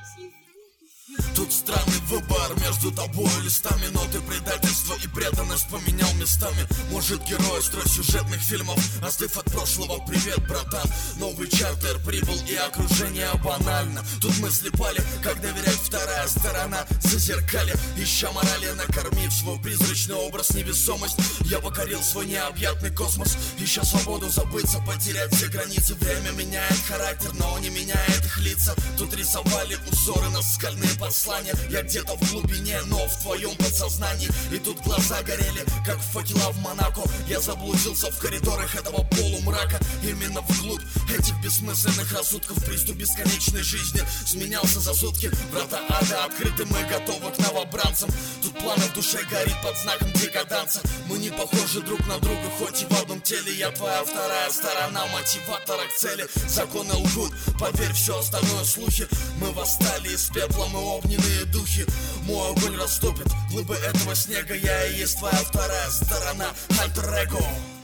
Тут странный выбор между тобой и листами ноты предательства и преданность поменял местами. Может, герой строй сюжетных фильмов, остыв от прошлого, привет, братан. Новый чартер прибыл и окружение банально. Тут мысли пали, как доверять, вторая сторона зазеркали, ища морали, накормив свой призрачный образ невесомость. Я покорил свой необъятный космос, ища свободу забыться, потерять все границы. Время меняет характер, но не меняет их лица. Тут рисовали узоры на скальные послания. Я где-то в глубине, но в твоем подсознании. И тут глаза горели, как факела в Монако. Я заблудился в коридорах этого полумрака. Именно вглубь этих бессмысленных рассудков приступ бесконечной жизни сменялся за сутки. Врата ада открыты, мы готовы к новобранцам. Тут пламя в душе горит под знаком декаданса. Мы не похожи друг на друга, хоть и в одном теле. Я твоя вторая сторона, мотиватора к цели. Законы лгут, поверь, все остальное слухи. Мы восстали из пепла, мы огненные духи. Мой огонь растопит глыбы этого снега. Я и есть твоя вторая сторона, альтер-эго.